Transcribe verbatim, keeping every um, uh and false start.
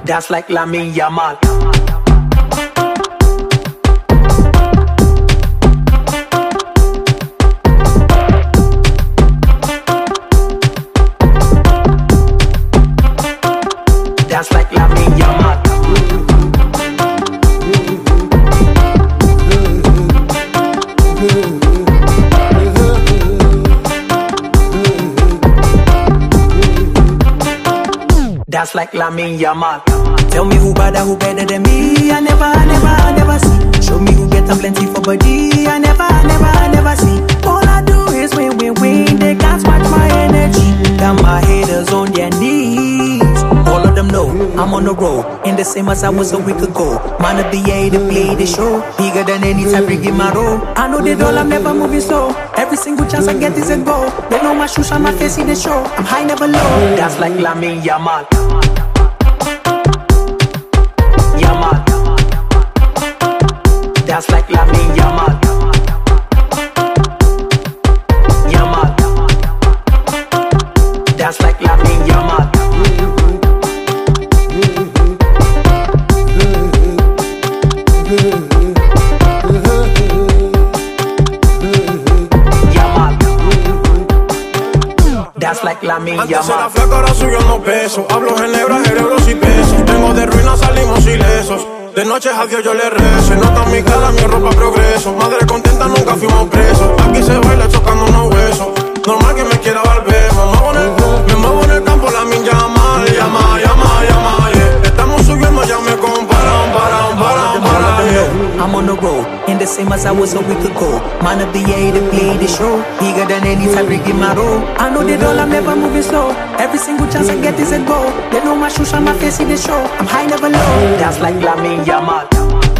Dance like Lamine Yamal. Dance like Lamine Yamal. Dance like Lamine Yamal. Tell me who better, who better than me. I never, I never, I never see. Show me who get a plenty for body. I never, I never, I never see. All I do is win, win, win. They can't match my energy. Got my haters on their knees. All of them know I'm on the road, in the same as I was a week ago. Man of the year to play the show, bigger than any time bring my role. I know they all, I'm never moving slow. Every single chance I get is a goal. They know my shoes on my face in the show. I'm high, never low. Dance like Lamine Yamal. Yamal. Dance like Lamine Yamal. Yamal. Dance like Lamine Yamal. Dance like Lamine Yamal. Antes era flaco, ahora subió unos pesos. Hablo en lebras, cerebros y pesos. Vengo de ruinas, salimos ilesos. De noche a Dios yo le rezo. Nota mi cara, mi ropa progreso. Madre contenta, nunca fuimos presos. Aquí se baila chocando unos huesos. Normal que me quiera dar beso. Me muevo en el, me muevo en el campo, Lamine Yamal. Llama, llama, llama, yeah. Estamos subiendo, ya me comparan, paran, paran, paran, yeah. I'm on the road, in the same as I was a week ago. Man of the year to play the show, bigger than any time bring my role. I know they all, I'm never moving slow. Every single chance I get is a goal. They know my shoes on my face in the show. I'm high, never low. Dance like Lamine Yamal.